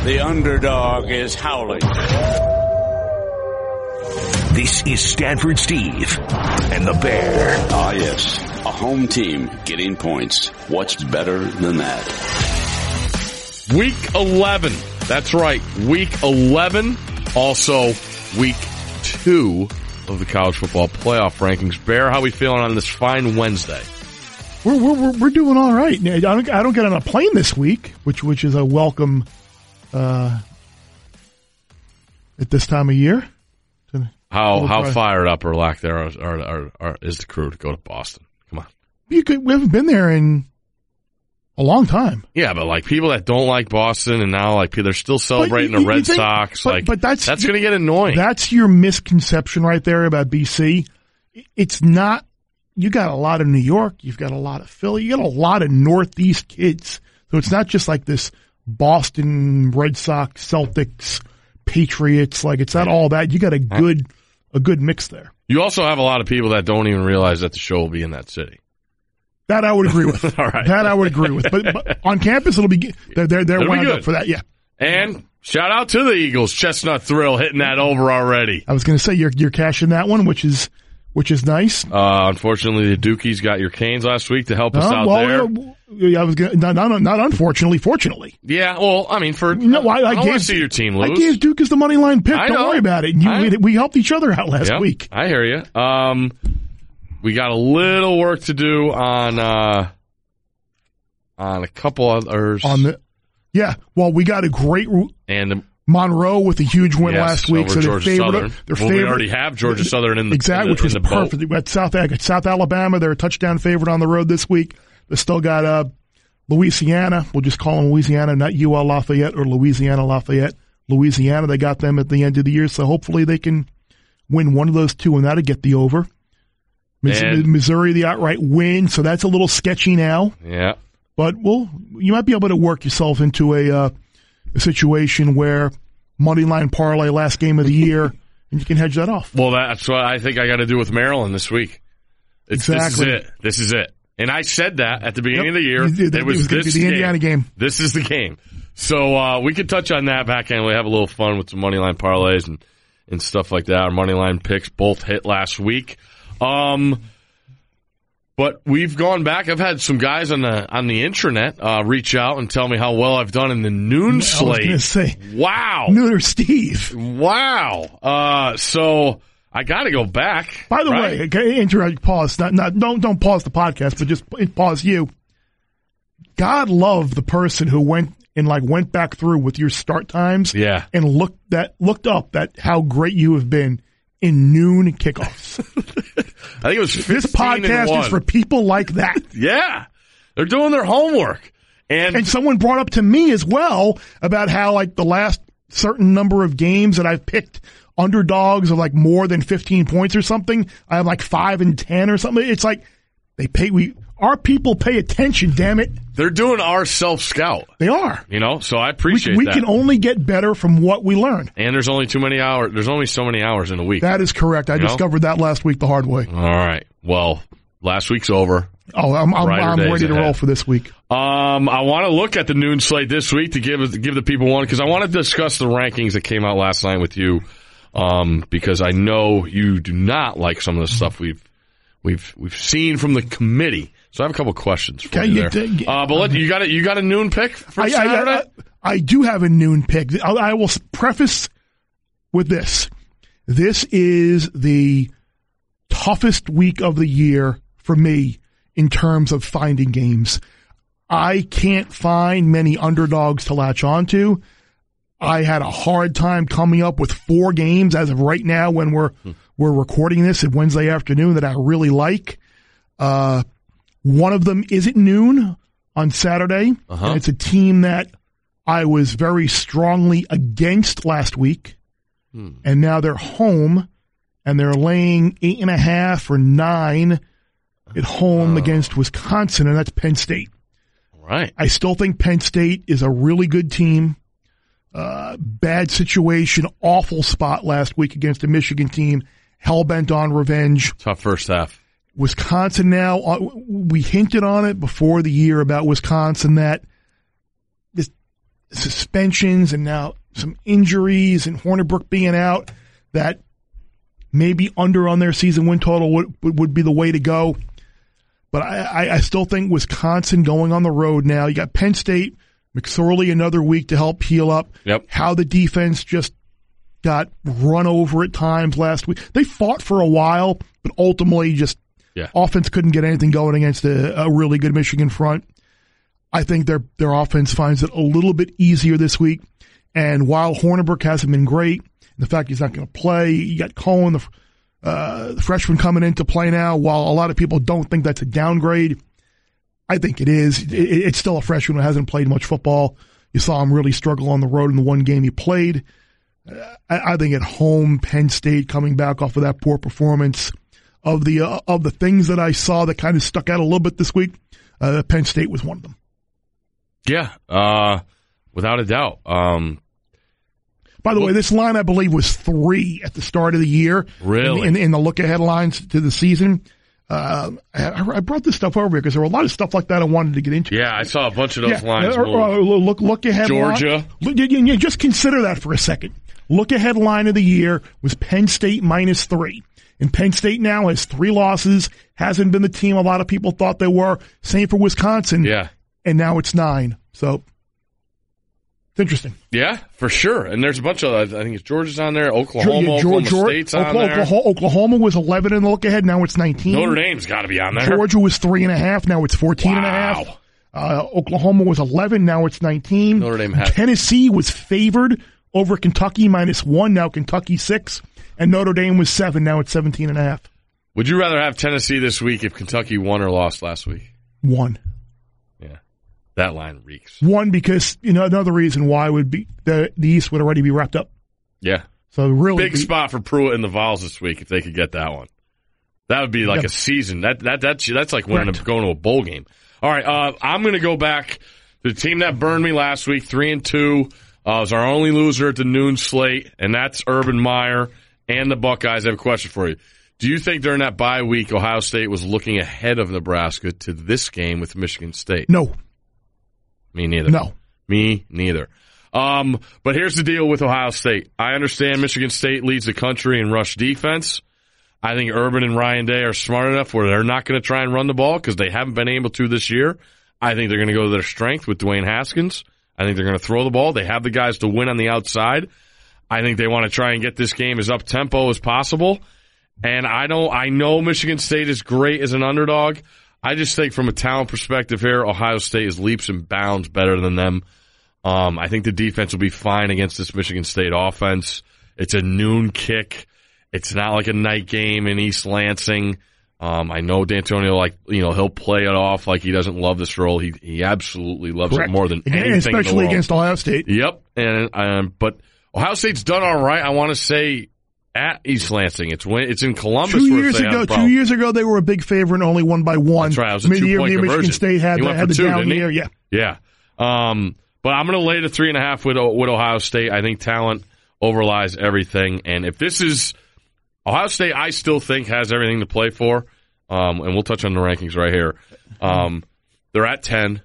The underdog is howling. This is Stanford Steve and the Bear. Ah, yes. A home team getting points. What's better than that? Week 11. That's right. Week 11. Also, week 2 of the college football playoff rankings. Bear, how we feeling on this fine Wednesday? We're doing all right. I don't get on a plane this week, which is a welcome at this time of year. How fired up or lack there is the crew to go to Boston? Come on. We haven't been there in a long time. Yeah, but like people that don't like Boston and now like they're still celebrating the Red Sox. But that's going to get annoying. That's your misconception right there about BC. It's not. You got a lot of New York. You've got a lot of Philly. You got a lot of Northeast kids. So it's not just like this Boston Red Sox, Celtics, Patriots. Like it's not all that. You got a good mix there. You also have a lot of people that don't even realize that the show will be in that city. That I would agree with. All right. That I would agree with. But on campus, it'll be they're wound up for that. Yeah. And shout out to the Eagles, Chestnut Thrill hitting that over already. I was going to say you're cashing that one, which is nice. Unfortunately, the Dukies got your Canes last week to help us out there. I was not unfortunately, fortunately. Yeah, well, I mean, I don't want to see your team lose. I gave Dukas the money line pick. Don't worry about it. We helped each other out last week. I hear you. We got a little work to do on a couple others. Well, we got a great Monroe with a huge win last week, so they're favored. We already have Georgia Southern in the exactly, which was perfect. We got South Alabama. They're a touchdown favorite on the road this week. They still got Louisiana. We'll just call them Louisiana, not UL Lafayette or Louisiana Lafayette. Louisiana. They got them at the end of the year, so hopefully they can win one of those two, and that'll get the over. Missouri, the outright win, so that's a little sketchy now. Yeah, but you might be able to work yourself into a situation where money line parlay last game of the year, and you can hedge that off. Well, that's what I think I got to do with Maryland this week. Exactly. This is it. And I said that at the beginning of the year. It was the Indiana game. This is the game. So we could touch on that back end. We have a little fun with some money line parlays and stuff like that. Our money line picks both hit last week. But we've gone back. I've had some guys on the intranet reach out and tell me how well I've done in the noon slate. I was going to say, wow, Nooner Steve. Wow. So I got to go back. By the way, okay, pause. Don't pause the podcast, but just pause you. God love the person who went back through with your start times. Yeah. And looked up how great you have been in noon kickoffs. I think it was 15 This podcast is for people like that. Yeah. They're doing their homework. And someone brought up to me as well about how the last certain number of games that I've picked underdogs of more than 15 points or something. I have 5 and 10 or something. It's our people pay attention, damn it. They're doing our self-scout. They are. So I appreciate that. We can only get better from what we learn. And there's only too many hours. There's only so many hours in a week. That is correct. I discovered that last week the hard way. All right. Well, last week's over. Oh, I'm ready to roll for this week. I want to look at the noon slate this week to give the people one, because I want to discuss the rankings that came out last night with you, because I know you do not like some of the stuff we've seen from the committee. So I have a couple questions for you there. But you got a noon pick for Saturday? I do have a noon pick. I will preface with this. This is the toughest week of the year for me in terms of finding games. I can't find many underdogs to latch onto. I had a hard time coming up with 4 games as of right now when we're recording this at Wednesday afternoon that I really like. One of them is at noon on Saturday. And it's a team that I was very strongly against last week. And now they're home and they're laying 8.5 or 9 at home against Wisconsin, and that's Penn State. Right. I still think Penn State is a really good team. Bad situation, awful spot last week against a Michigan team, hell-bent on revenge. Tough first half. Wisconsin now, we hinted on it before the year about Wisconsin that suspensions and now some injuries and Hornibrook being out, that maybe under on their season win total would be the way to go. But I still think Wisconsin going on the road now. You got Penn State, McSorley another week to help heal up. Yep. How the defense just got run over at times last week. They fought for a while, but ultimately just offense couldn't get anything going against a really good Michigan front. I think their offense finds it a little bit easier this week. And while Hornibrook hasn't been great, the fact he's not going to play, you got Cohen, the freshman coming into play now. While a lot of people don't think that's a downgrade, I think it is. It's still a freshman who hasn't played much football. You saw him really struggle on the road in the one game he played. I think at home, Penn State coming back off of that poor performance, of the things that I saw that kind of stuck out a little bit this week, Penn State was one of them. Yeah, without a doubt. By the way, this line I believe was 3 at the start of the year. Really? In the look-ahead lines to the season. I brought this stuff over here because there were a lot of stuff like that I wanted to get into. Yeah, I saw a bunch of those lines. Look ahead. Georgia. Just consider that for a second. Look ahead line of the year was Penn State -3. And Penn State now has 3 losses, hasn't been the team a lot of people thought they were. Same for Wisconsin. Yeah. And now it's 9. So it's interesting. Yeah, for sure. And there's a bunch of, I think it's Georgia's on there, Oklahoma State's on there. Oklahoma was 11 in the look ahead, now it's 19. Notre Dame's got to be on there. Georgia was 3.5, now it's 14.5. Oklahoma was 11, now it's 19. Notre Dame had Tennessee was favored over Kentucky -1, now Kentucky 6. And Notre Dame was 7, now it's 17.5. Would you rather have Tennessee this week if Kentucky won or lost last week? 1. Yeah. That line reeks. 1, because another reason why would be the East would already be wrapped up. Yeah. So really big spot for Pruitt and the Vols this week if they could get that one. That would be like a season. That's like going to a bowl game. All right, I'm going to go back to the team that burned me last week, 3-2. Was our only loser at the noon slate, and that's Urban Meyer and the Buckeyes. I have a question for you. Do you think during that bye week Ohio State was looking ahead of Nebraska to this game with Michigan State? No. Me neither. No. Me neither. But here's the deal with Ohio State. I understand Michigan State leads the country in rush defense. I think Urban and Ryan Day are smart enough where they're not going to try and run the ball because they haven't been able to this year. I think they're going to go to their strength with Dwayne Haskins. I think they're going to throw the ball. They have the guys to win on the outside. I think they want to try and get this game as up-tempo as possible. And I know Michigan State is great as an underdog. I just think from a talent perspective here, Ohio State is leaps and bounds better than them. I think the defense will be fine against this Michigan State offense. It's a noon kick. It's not like a night game in East Lansing. I know D'Antonio, he'll play it off like he doesn't love this role. He absolutely loves it more than anything especially in the world. Against Ohio State. Yep. But Ohio State's done all right. I want to say at East Lansing. It's in Columbus. 2 years ago, they were a big favorite and only won by 1. That's right. It was a 2-point conversion. Michigan State had the down year. Yeah. Yeah. But I'm going to lay the 3.5 with Ohio State. I think talent overlies everything. And if this is Ohio State, I still think has everything to play for. And we'll touch on the rankings right here. They're at 10.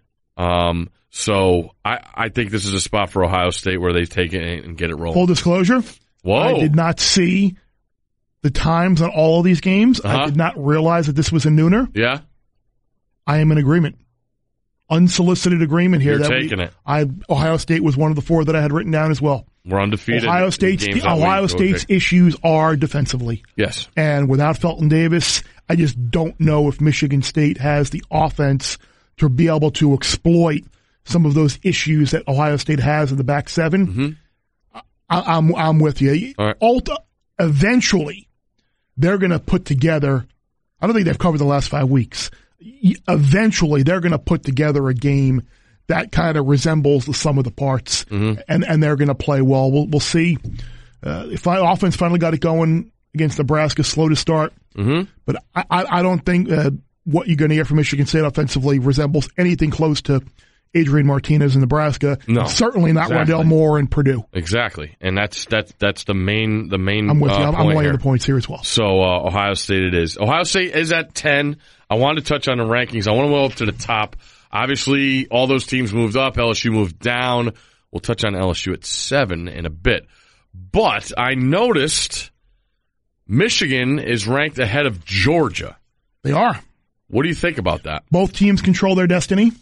So I think this is a spot for Ohio State where they take it and get it rolling. Full disclosure. Whoa. I did not see the times on all of these games. I did not realize that this was a nooner. Yeah. I am in agreement. Unsolicited agreement here. You're taking it. Ohio State was one of the 4 that I had written down as well. We're undefeated. Ohio State's issues are defensively. Yes. And without Felton Davis, I just don't know if Michigan State has the offense to be able to exploit some of those issues that Ohio State has in the back 7. Mm-hmm. I'm with you. All right. Eventually, they're going to put together, I don't think they've covered the last 5 weeks. Eventually, they're going to put together a game that kind of resembles the sum of the parts, and they're going to play well. We'll see. If offense finally got it going against Nebraska, slow to start. Mm-hmm. But I don't think what you're going to get from Michigan State offensively resembles anything close to Adrian Martinez in Nebraska. No, certainly not Rondell Moore in Purdue. Exactly, and that's the main. I'm with you. I'm laying here. The points here as well. So Ohio State it is. Ohio State is at 10. I wanted to touch on the rankings. I want to go up to the top. Obviously, all those teams moved up. LSU moved down. We'll touch on LSU at 7 in a bit. But I noticed Michigan is ranked ahead of Georgia. They are. What do you think about that? Both teams control their destiny.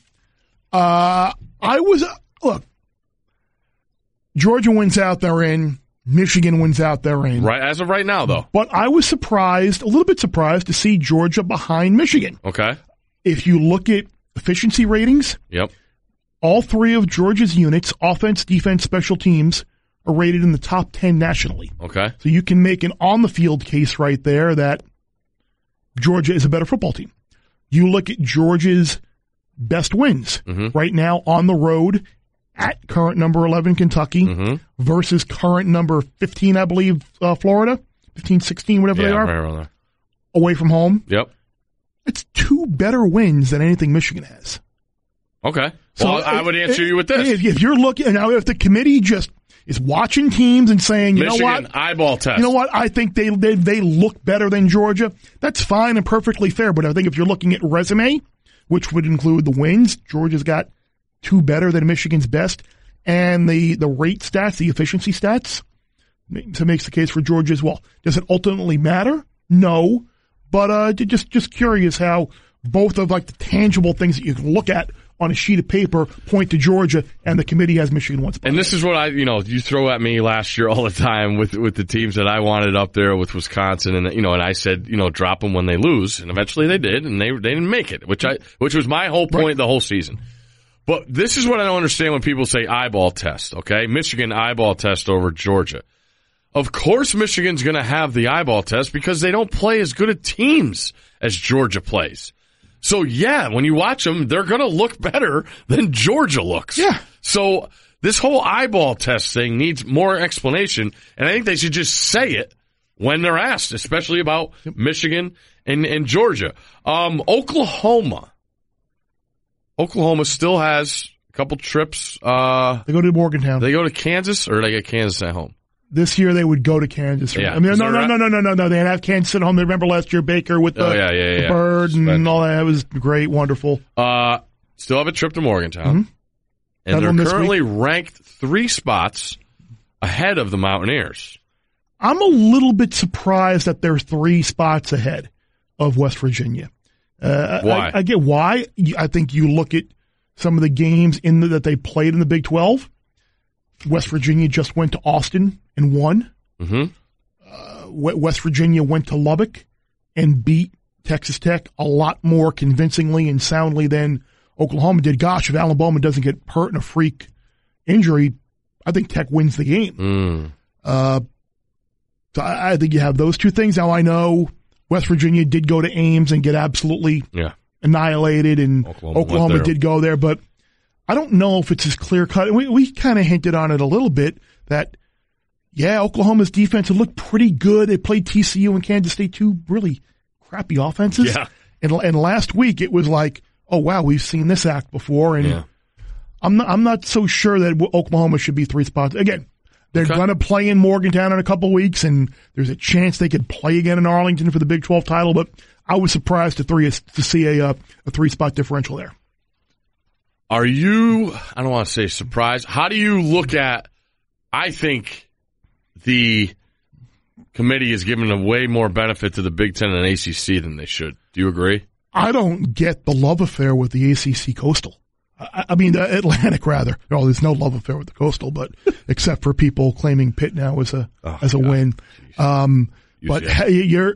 Look, Georgia wins out, they're in. Michigan wins out, they're in. Right, as of right now, though. But I was surprised, a little bit surprised, to see Georgia behind Michigan. Okay. If you look at efficiency ratings, Yep. all three of Georgia's units, offense, defense, special teams, are rated in the top 10 nationally. Okay. So you can make an on-the-field case right there that Georgia is a better football team. You look at Georgia's best wins right now on the road at current number 11 Kentucky versus current number 15, I believe, Florida, 15, 16, whatever they are, right around there. Away from home. Yep. It's 2 better wins than anything Michigan has. Okay. So well, I would answer you with this. If you're looking, now if the committee just is watching teams and saying, you Michigan, know what, eyeball test. You know what, I think they look better than Georgia, that's fine and perfectly fair. But I think if you're looking at resume, which would include the wins, Georgia's got 2 better than Michigan's best, and the rate stats, the efficiency stats, so makes the case for Georgia as well. Does it ultimately matter? No, but just curious how both of like the tangible things that you can look at on a sheet of paper point to Georgia, and the committee has Michigan once. And this is what you throw at me last year all the time with the teams that I wanted up there with Wisconsin, and and I said, drop them when they lose, and eventually they did, and they didn't make it, which was my whole point the whole season. But this is what I don't understand when people say eyeball test, okay? Michigan eyeball test over Georgia. Of course Michigan's going to have the eyeball test because they don't play as good at teams as Georgia plays. So, yeah, when you watch them, they're going to look better than Georgia looks. Yeah. So this whole eyeball test thing needs more explanation, and I think they should just say it when they're asked, especially about Michigan and Georgia. Oklahoma still has a couple trips. They go to Morgantown. They go to Kansas, or they get Kansas at home? This year they would go to Kansas. Yeah. I mean, no. They didn't have Kansas at home. They remember last year Baker with the bird and all that. It was great, wonderful. Still have a trip to Morgantown. And they're currently ranked 3 spots ahead of the Mountaineers. I'm a little bit surprised that they're 3 spots ahead of West Virginia. Why? I get why. I think you look at some of the games that they played in the Big 12. West Virginia just went to Austin and won. West Virginia went to Lubbock and beat Texas Tech a lot more convincingly and soundly than Oklahoma did. Gosh, if Alabama doesn't get hurt in a freak injury, I think Tech wins the game. So I think you have those 2 things. Now, I know West Virginia did go to Ames and get absolutely annihilated, and Oklahoma did go there, but I don't know if it's as clear-cut. We kind of hinted on it a little bit that, Oklahoma's defense looked pretty good. They played TCU and Kansas State, 2 really crappy offenses. Yeah. And last week it was like, oh, wow, we've seen this act before. And I'm not so sure that Oklahoma should be 3 spots. Again, they're going to play in Morgantown in a couple weeks, and there's a chance they could play again in Arlington for the Big 12 title, but I was surprised to see a 3-spot differential there. Are you, I don't want to say surprised, how do you look at, I think the committee is giving a way more benefit to the Big Ten and ACC than they should. Do you agree? I don't get the love affair with the ACC Coastal. I mean, the Atlantic, rather. No, there's no love affair with the Coastal, but except for people claiming Pitt now as a win. But hey, you're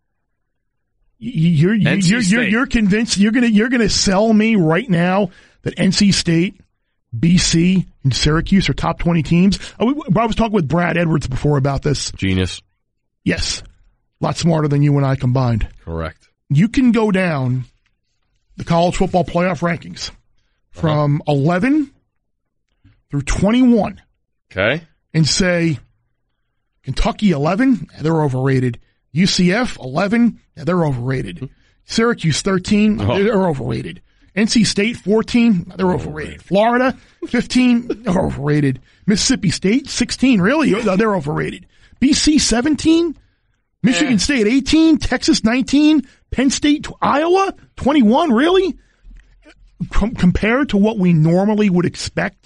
convinced you're gonna sell me right now that NC State, BC, and Syracuse are top 20 teams. I was talking with Brad Edwards before about this. Genius. Yes. A lot smarter than you and I combined. Correct. You can go down the college football playoff rankings from 11 through 21. Okay. And say, Kentucky 11, they're overrated. UCF 11, they're overrated. Syracuse 13, they're overrated. NC State 14, they're overrated. Florida 15, they're overrated. Mississippi State 16, really, they're overrated. BC 17, Michigan State 18, Texas 19, Penn State, Iowa 21, really? Compared to what we normally would expect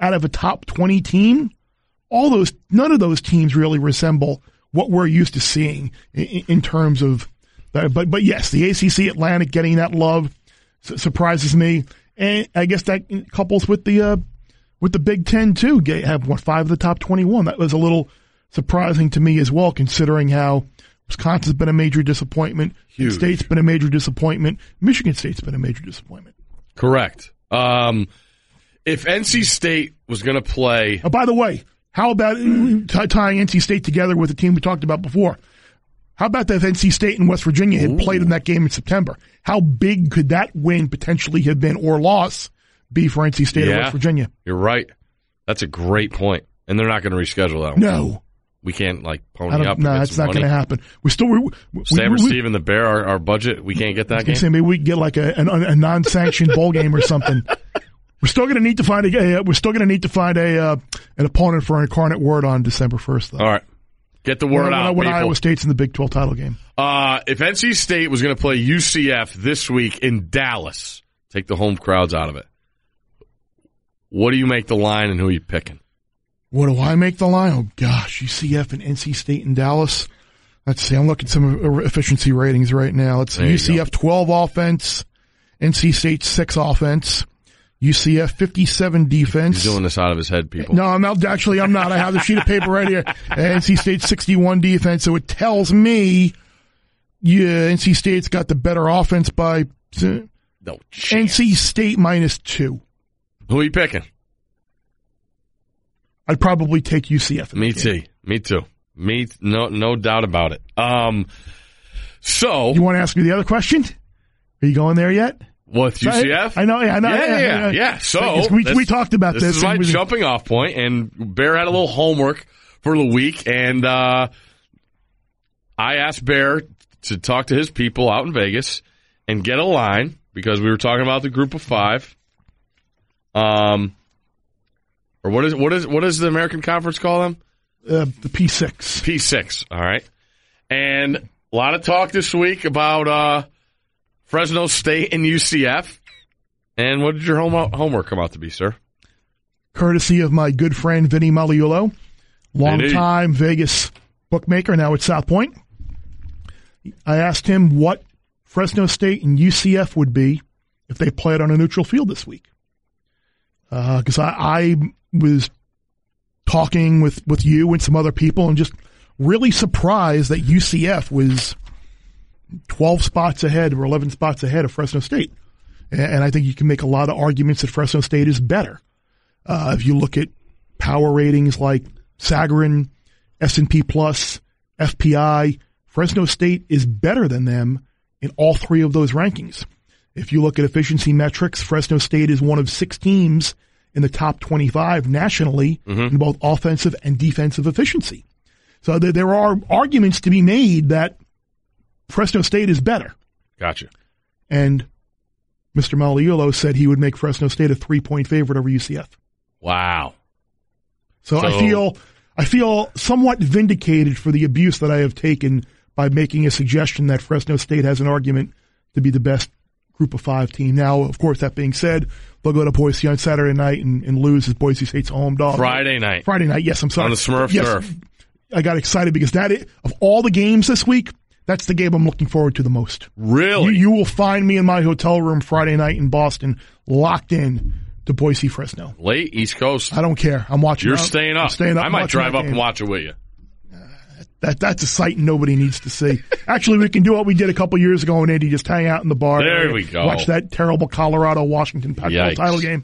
out of a top 20 team, none of those teams really resemble what we're used to seeing in terms of that. But yes, the ACC Atlantic getting that love surprises me. And I guess that couples with the Big Ten too. Have 5 of the top 21. That was a little surprising to me as well, considering how Wisconsin's been a major disappointment. Huge. State's been a major disappointment. Michigan State's been a major disappointment. Correct. If NC State was going to play... Oh, by the way, how about tying NC State together with the team we talked about before? How about if NC State and West Virginia had played in that game in September? How big could that win potentially have been, or loss, be for NC State or West Virginia? You're right. That's a great point. And they're not going to reschedule that one. No. We can't, pony up. No, that's not going to happen. Sam receiving the Bear, our budget, we can't get that game? Maybe we can get a non-sanctioned bowl game or something. We're still going to need to find an opponent for Incarnate Word on December 1st, though. All right. Get the word out, when people. Iowa State's in the Big 12 title game. If NC State was going to play UCF this week in Dallas, take the home crowds out of it, what do you make the line and who are you picking? What do I make the line? Oh, gosh, UCF and NC State in Dallas. Let's see. I'm looking at some efficiency ratings right now. Let's see. UCF 12 offense, NC State 6 offense, UCF 57 defense. He's doing this out of his head, people. No, I'm not. Actually, I'm not. I have the sheet of paper right here. NC State 61 defense. So it tells me NC State's got the better offense by no chance. NC State -2. Who are you picking? I'd probably take UCF. Me too. No doubt about it. So you want to ask me the other question? Are you going there yet? With UCF? I know. Yeah. So we talked about this. This is my jumping off point, and Bear had a little homework for the week, and I asked Bear to talk to his people out in Vegas and get a line because we were talking about the group of 5. Or what is the American Conference call them? The P6. P6. All right. And a lot of talk this week about Fresno State and UCF. And what did your homework come out to be, sir? Courtesy of my good friend Vinny Maliulo, longtime Vegas bookmaker, now at South Point. I asked him what Fresno State and UCF would be if they played on a neutral field this week. Because I was talking with you and some other people and just really surprised that UCF was 12 spots ahead or 11 spots ahead of Fresno State. And I think you can make a lot of arguments that Fresno State is better. If you look at power ratings like Sagarin, S&P Plus, FPI, Fresno State is better than them in all 3 of those rankings. If you look at efficiency metrics, Fresno State is one of 6 teams in the top 25 nationally in both offensive and defensive efficiency. So there are arguments to be made that Fresno State is better. Gotcha. And Mr. Maliulo said he would make Fresno State a 3-point favorite over UCF. Wow. So I feel somewhat vindicated for the abuse that I have taken by making a suggestion that Fresno State has an argument to be the best group of 5 team. Now, of course, that being said, they'll go to Boise on Saturday night and lose as Boise State's home dog. Friday night, yes, I'm sorry. On the Smurf turf. I got excited because of all the games this week, that's the game I'm looking forward to the most. Really? You will find me in my hotel room Friday night in Boston, locked in to Boise Fresno. Late East Coast. I don't care. I'm watching. You're staying up. I might drive up and watch it with you. That's a sight nobody needs to see. Actually, we can do what we did a couple years ago in Indy, just hang out in the bar. There we go. Watch that terrible Colorado-Washington Pac-12 title game.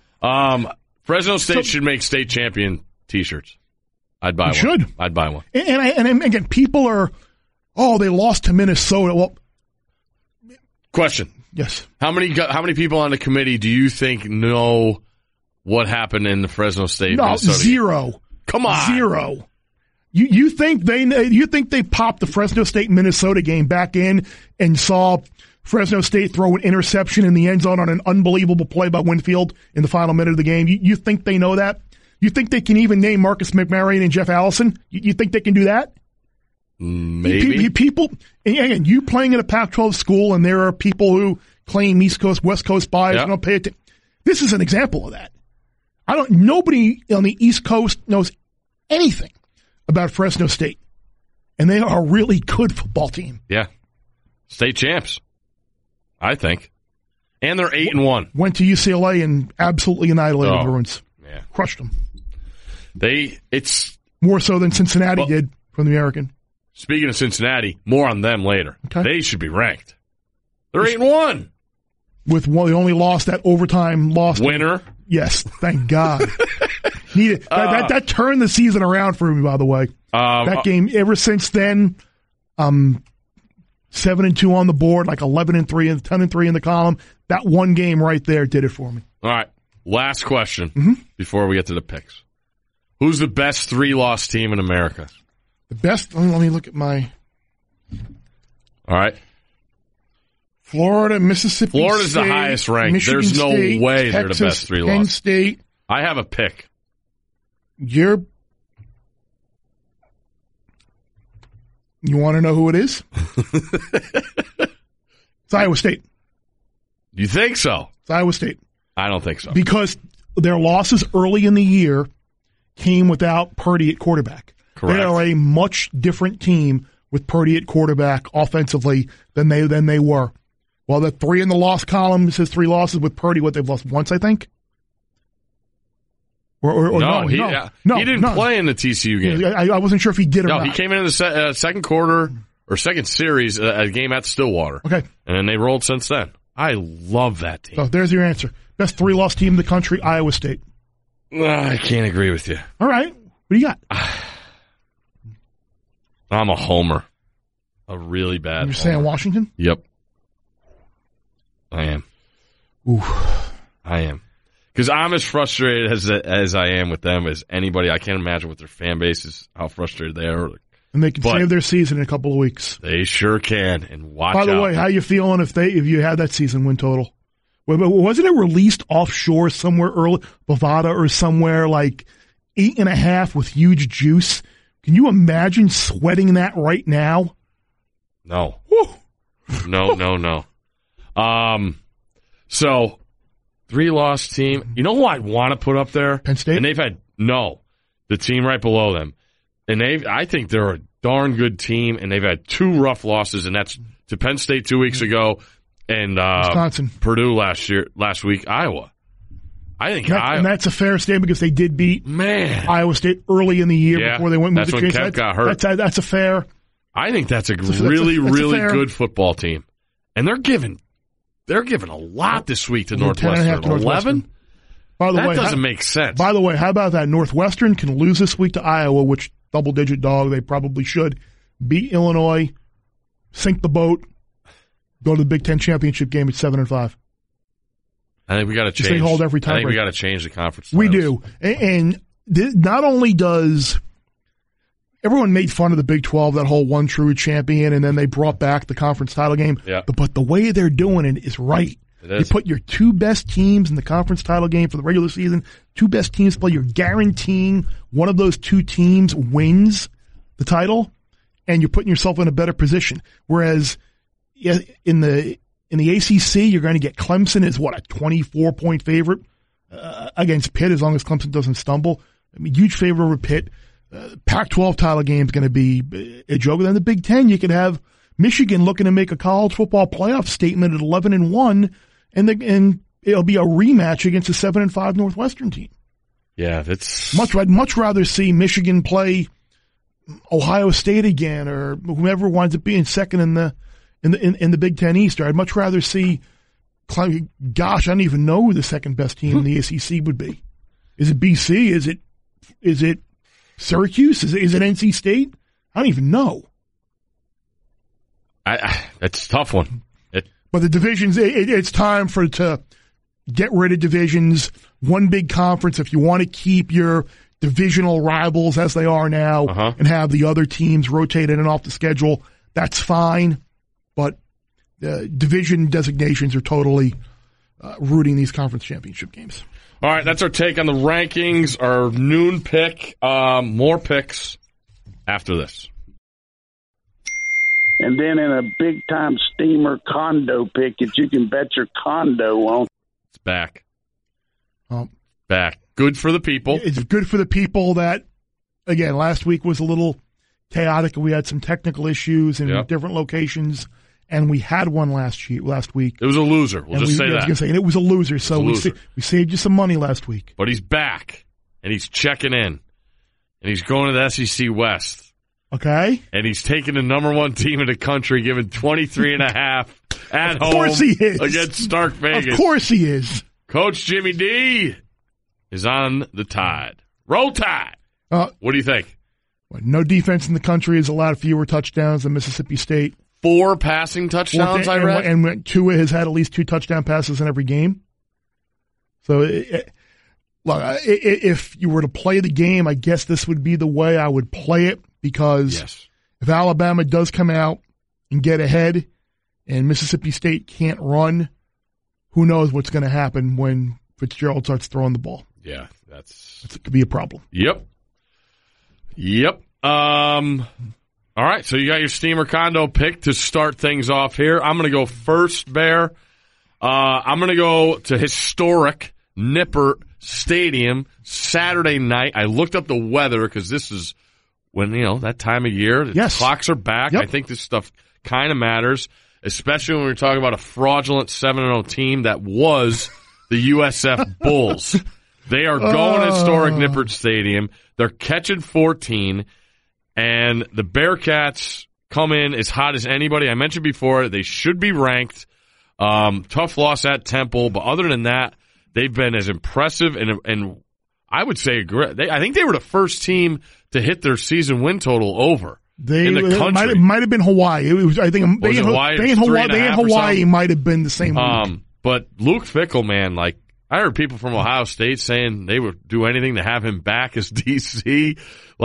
Fresno State should make state champion T-shirts. I'd buy one. Should. I'd buy one. And again, people are, they lost to Minnesota. Well, question. Yes. How many people on the committee do you think know what happened in the Fresno State? Minnesota 0. Game? Come on. 0. You think they popped the Fresno State Minnesota game back in and saw Fresno State throw an interception in the end zone on an unbelievable play by Winfield in the final minute of the game? You think they know that? You think they can even name Marcus McMarrion and Jeff Allison? You think they can do that? Maybe. People, and you playing in a Pac-12 school, and there are people who claim East Coast, West Coast bias and don't pay attention. This is an example of that. Nobody on the East Coast knows anything about Fresno State. And they are a really good football team. Yeah. State champs, I think. And they're 8-1. Went to UCLA and absolutely annihilated the Bruins. Yeah. Crushed them. It's more so than Cincinnati did from the American. Speaking of Cincinnati, more on them later. Okay. They should be ranked. They're 8-1. With one, they only lost that overtime loss. Winner. Yes, thank God. Needed that turned the season around for me, by the way. That game, ever since then, 7-2 on the board, like 11-3 and 10-3 in the column. That one game right there did it for me. All right, last question before we get to the picks. Who's the best 3-loss team in America? The best. Let me look at my. All right. Florida, Mississippi. Florida's State, the highest ranked. Michigan There's no State, way Texas, they're the best 3-loss. Penn State. I have a pick. You want to know who it is? It's Iowa State. You think so? It's Iowa State. I don't think so. Because their losses early in the year came without Purdy at quarterback. Correct. They are a much different team with Purdy at quarterback offensively than they were. Well, the 3 in the loss column says 3 losses with Purdy. What, they've lost once, I think? No, he didn't play in the TCU game. I wasn't sure if he did or not. No, he came in the second quarter or second series, a game at Stillwater. Okay. And then they rolled since then. I love that team. So there's your answer. Best 3-loss team in the country, Iowa State. I can't agree with you. All right. What do you got? I'm a homer. A really bad You're saying Washington? Yep. I am. Ooh. I am. Because I'm as frustrated as I am with them as anybody. I can't imagine with their fan bases how frustrated they are. And they can save their season in a couple of weeks. They sure can. And watch out. By the way, how you feeling if you had that season win total? Wasn't it released offshore somewhere early, Bovada or somewhere, like 8.5 with huge juice? Can you imagine sweating that right now? No. Woo. No. So 3-loss team. You know who I want to put up there? Penn State? And they've had the team right below them. And I think they're a darn good team, and they've had 2 rough losses, and that's to Penn State 2 weeks ago and Wisconsin. Purdue last week, Iowa. I think and that's a fair statement because they did beat Iowa State early in the year before they went. That's when Kev got hurt. That's a fair. I think that's a really good football team, and they're giving a lot this week to Northwestern. 11. By the way, that doesn't doesn't make sense. By the way, how about that? Northwestern can lose this week to Iowa, which double-digit dog they probably should. Beat Illinois, sink the boat, go to the Big Ten championship game at 7-5. I think we got to change. They hold every time. I think we got to change the conference. We do, and not only does everyone made fun of the Big 12, that whole one true champion, and then they brought back the conference title game. Yeah. But the way they're doing it is right. You put your 2 best teams in the conference title game for the regular season, 2 best teams play. You're guaranteeing one of those 2 teams wins the title, and you're putting yourself in a better position. Whereas in the ACC, you're going to get Clemson as a 24-point favorite against Pitt as long as Clemson doesn't stumble. I mean, huge favor over Pitt. Pac-12 title game is going to be a joke. And then the Big Ten, you could have Michigan looking to make a college football playoff statement at 11-1, and it'll be a rematch against a 7-5 Northwestern team. Yeah, that's I'd much rather see Michigan play Ohio State again, or whoever winds up being second in the Big Ten East. Or I'd much rather see. Gosh, I don't even know who the second best team in the ACC would be. Is it BC? Is it Syracuse? Is it NC State? I don't even know. It's a tough one. But the divisions, it's time to get rid of divisions. One big conference, if you want to keep your divisional rivals as they are now and have the other teams rotate in and off the schedule, that's fine. But division designations are totally rooting these conference championship games. All right, that's our take on the rankings, our noon pick. More picks after this. And then in a big-time steamer condo pick that you can bet your condo on. It's back. Oh. Back. Good for the people. It's good for the people that, again, last week was a little chaotic. We had some technical issues in different locations, and we had one last week. It was a loser. We'll just say that. And it was a loser, so we saved you some money last week. But he's back, and he's checking in, and he's going to the SEC West. Okay. And he's taking the number one team in the country, giving 23.5 at home. Of course he is. Against Stark Vegas. Of course he is. Coach Jimmy D is on the Tide. Roll Tide. What do you think? No defense in the country has allowed fewer touchdowns than Mississippi State. 4 passing touchdowns, I read. And Tua has had at least 2 touchdown passes in every game. So, if you were to play the game, I guess this would be the way I would play it, because if Alabama does come out and get ahead and Mississippi State can't run, who knows what's going to happen when Fitzgerald starts throwing the ball. Yeah, it could be a problem. Yep. All right, so you got your steamer condo pick to start things off here. I'm going to go first, Bear. I'm going to go to historic Nippert Stadium Saturday night. I looked up the weather because this is when, that time of year. The clocks are back. Yep. I think this stuff kind of matters, especially when we're talking about a fraudulent 7-0 team that was the USF Bulls. They are going to historic Nippert Stadium. They're catching 14, and the Bearcats come in as hot as anybody. I mentioned before, they should be ranked. Tough loss at Temple, but other than that, they've been as impressive and I would say I think they were the first team to hit their season win total over in the country. It might have been Hawaii. They in Hawaii might have been the same week. But Luke Fickell, man, I heard people from Ohio State saying they would do anything to have him back as DC.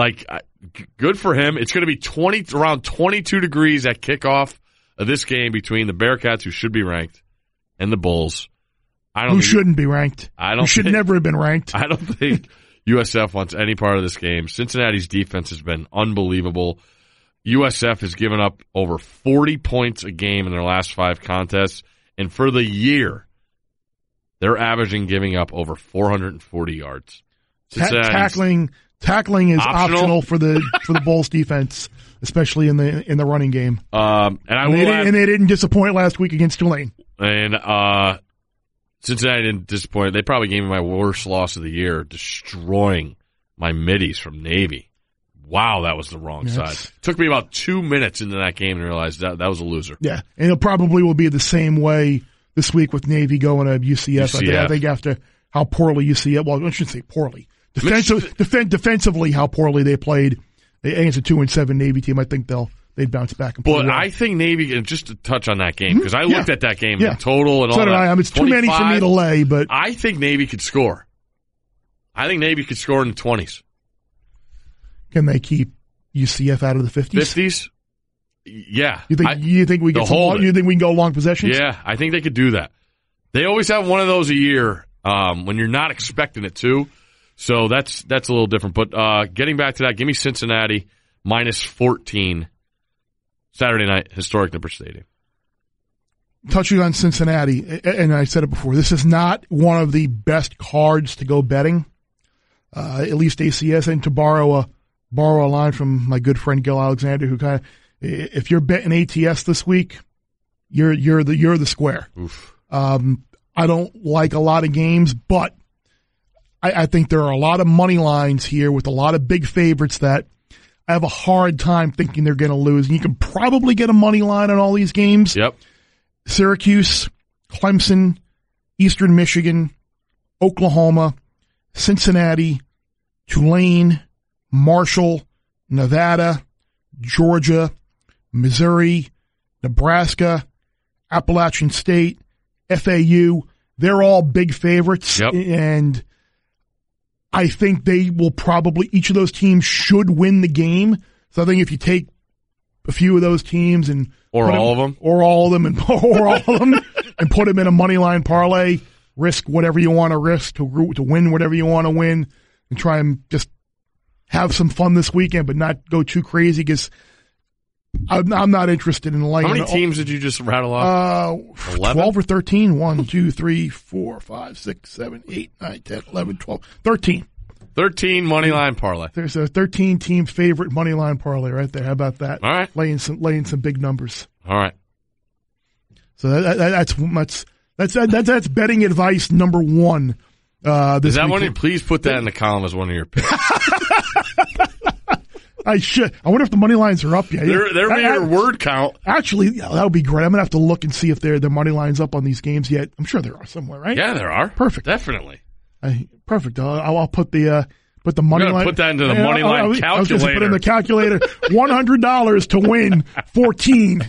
Good for him. It's going to be around 22 degrees at kickoff of this game between the Bearcats, who should be ranked, and the Bulls. Who shouldn't be ranked. Who should never have been ranked. I don't think USF wants any part of this game. Cincinnati's defense has been unbelievable. USF has given up over 40 points a game in their last 5 contests, and for the year, they're averaging giving up over 440 yards. Tackling is optional for the Bulls defense, especially in the running game. And they didn't disappoint last week against Tulane. And Cincinnati didn't disappoint. They probably gave me my worst loss of the year, destroying my middies from Navy. Wow, that was the wrong side. It took me about 2 minutes into that game to realize that was a loser. Yeah, and it probably will be the same way this week with Navy going to UCF. I think after how poorly UCF, well, I shouldn't say poorly. Defensively, how poorly they played against a 2-7 Navy team, I think they'd bounce back. But I think Navy, and just to touch on that game, because I looked at that game in total and all that. It's too many for me to lay, but I think Navy could score. I think Navy could score in the 20s. Can they keep UCF out of the 50s? 50s? Yeah. You think we can go long possessions? Yeah, I think they could do that. They always have one of those a year when you're not expecting it to. So that's a little different. But getting back to that, give me Cincinnati minus 14 Saturday night, historic Nippert Stadium. Touching on Cincinnati, and I said it before, this is not one of the best cards to go betting, at least ACS. And to borrow a line from my good friend Gil Alexander, who kind of, if you're betting ATS this week, you're the square. Oof. I don't like a lot of games, but I think there are a lot of money lines here with a lot of big favorites that I have a hard time thinking they're going to lose. And you can probably get a money line on all these games. Yep. Syracuse, Clemson, Eastern Michigan, Oklahoma, Cincinnati, Tulane, Marshall, Nevada, Georgia, Missouri, Nebraska, Appalachian State, FAU. They're all big favorites. Yep. And I think they will probably, each of those teams should win the game. So I think if you take a few of those teams and all of them and put them in a money line parlay, risk whatever you want to risk to win whatever you want to win, and try and just have some fun this weekend, but not go too crazy, because I'm not interested in laying. How many teams did you just rattle off? 12 or 13. 1, 2, 3, 4, 5, 6, 7, 8, 9, 10, 11, 12, 13. 13 money line parlay. There's a 13-team favorite money line parlay right there. How about that? All right. Laying some big numbers. All right. So that's betting advice number one. Is that one? Please put that in the column as one of your picks. I should. I wonder if the money lines are up yet. They're your word count. Actually, that would be great. I'm gonna have to look and see if the money lines up on these games yet. I'm sure there are somewhere, right? Yeah, there are. Perfect. Definitely. Perfect. I'll put the money line. Put that into the money line calculator. I was going to put in the calculator. $100 to win 14.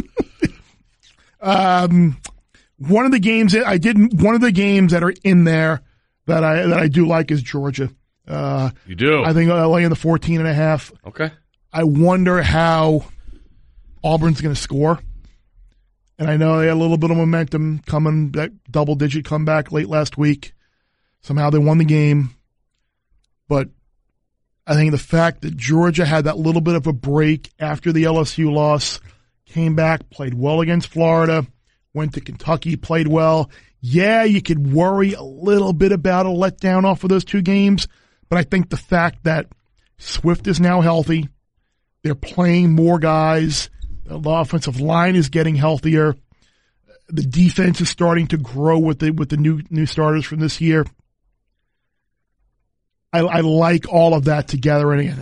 One of the games that are in there that I do like is Georgia. You do? I think I'll lay in the 14.5. Okay. I wonder how Auburn's going to score. And I know they had a little bit of momentum coming, that double-digit comeback late last week. Somehow they won the game. But I think the fact that Georgia had that little bit of a break after the LSU loss, came back, played well against Florida, went to Kentucky, played well. Yeah, you could worry a little bit about a letdown off of those two games, but I think the fact that Swift is now healthy, they're playing more guys, the offensive line is getting healthier, the defense is starting to grow with the new starters from this year. I like all of that together, and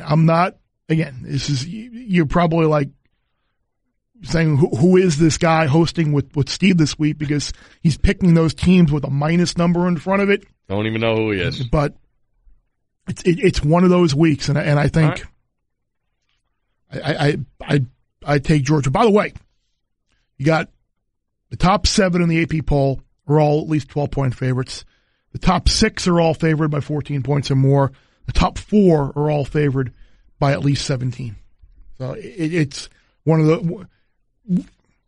you're probably like saying, who is this guy hosting with Steve this week, because he's picking those teams with a minus number in front of it. Don't even know who he is. But it's one of those weeks, and I think I take Georgia. By the way, you got the top 7 in the AP poll are all at least 12-point favorites. The top 6 are all favored by 14 points or more. The top 4 are all favored by at least 17. So it's one of the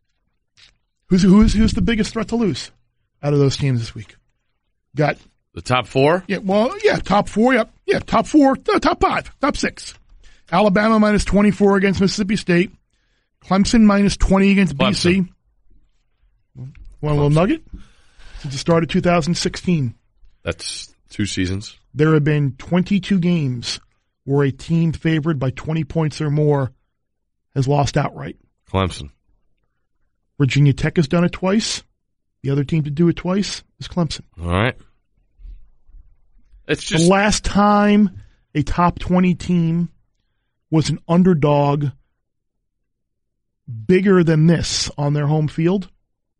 who's the biggest threat to lose out of those teams this week? Got the top 4? Yeah, well, yeah, top 4. Yep, yeah, top 4, top 5, top 6. Alabama minus 24 against Mississippi State. Clemson minus 20 against BC. Want a little nugget? Since the start of 2016. That's 2 seasons. There have been 22 games where a team favored by 20 points or more has lost outright. Clemson. Virginia Tech has done it twice. The other team to do it twice is Clemson. All right. It's just the last time a top 20 team was an underdog bigger than this on their home field,